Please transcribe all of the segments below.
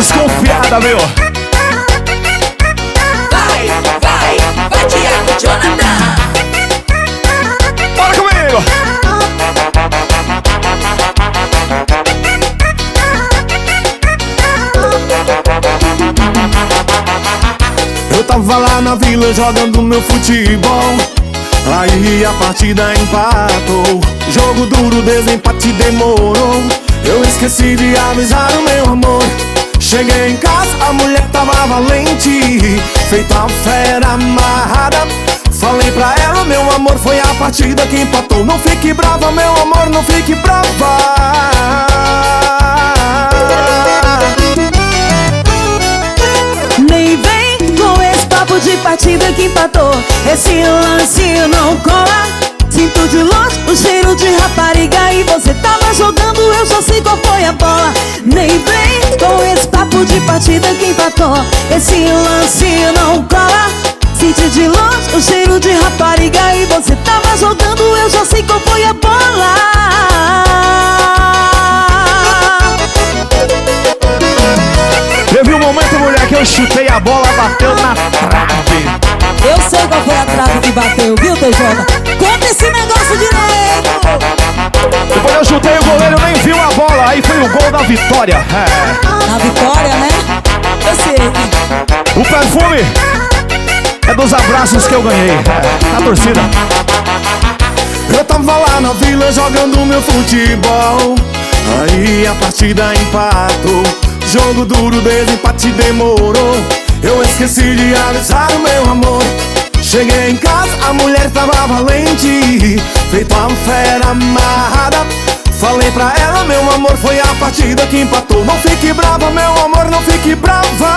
desconfiada, meu. Vai, Thiago Jonathan. Bora comigo. Eu tava lá na vila jogando meu futebol. Aí a partida empatou. Jogo duro, desempate demorou. Eu esqueci de avisar o meu amor. Cheguei em casa, a mulher tava valente, feita uma fera amarrada. Falei pra ela, meu amor, foi a partida que empatou. Não fique brava, meu amor, não fique brava. Nem vem com esse papo de partida que empatou. Esse lance não cola. Sinto de longe o cheiro de rapariga e você tava jogando, eu só sei qual foi a bola. Nem vem com esse papo de partida que empatou. Esse lance não cola. Sinto de longe o cheiro de rapariga e você tava jogando, eu só sei qual foi a bola. Teve um momento, mulher, que eu chutei a bola, bateu na trave. Eu sei qual foi a trave que bateu, viu, TJ? Conta esse negócio direito. Depois eu chutei o goleiro, nem viu a bola. Aí foi o gol da vitória. Na vitória, né? Eu sei. O perfume é dos abraços que eu ganhei, na torcida. Eu tava lá na vila jogando meu futebol. Aí a partida empatou. Jogo duro, desempate demorou. Eu esqueci de avisar o meu amor. Cheguei em casa, a mulher tava valente, feita uma fera amarrada. Falei pra ela, meu amor, foi a partida que empatou. Não fique brava, meu amor, não fique brava.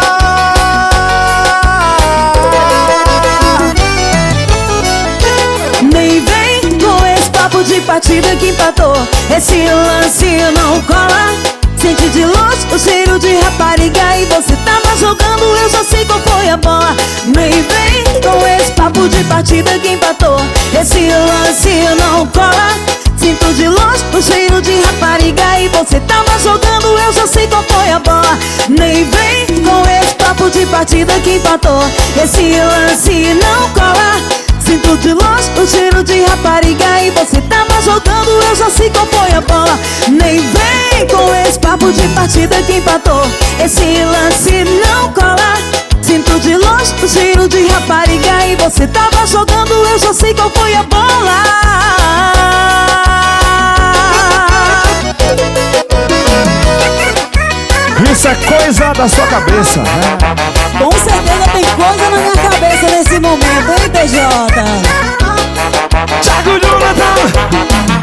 Nem vem com esse papo de partida que empatou. Esse lance não cola. Sente de longe o cheiro de rapariga e você tava jogando, eu já sei qual foi a bola. Nem vem com esse papo de partida que empatou. Esse lance não cola. Sinto de longe o cheiro de rapariga e você tava jogando, eu já sei qual foi a bola. Nem vem com esse papo de partida que empatou. Esse lance não cola. Sinto de longe o cheiro de rapariga e você tava jogando, eu já sei qual foi a bola. Nem vem com esse papo de partida que empatou. Esse lance não cola. Sinto de longe o cheiro de rapariga e você tava jogando, eu já sei qual foi a bola. Isso é coisa da sua cabeça, né? Com certeza tem coisa na minha cabeça nesse momento, hein, TJ? Thiago Jonathan!